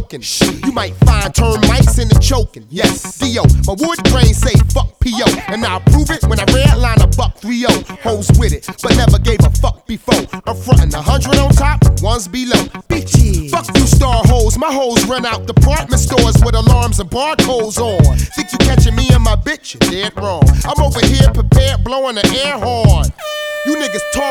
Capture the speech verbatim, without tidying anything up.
joking. You might find termites in the choking. Yes, D O, my wood grain say fuck P O, and I'll prove it when I redline a buck three oh. Hoes with it, but never gave a fuck before. I'm frontin' a hundred on top, one's below. Bitches, fuck you star hoes. My hoes run out department stores with alarms and barcodes on. Think you catching me and my bitch? You're dead wrong. I'm over here prepared, blowing the air horn. You niggas talk.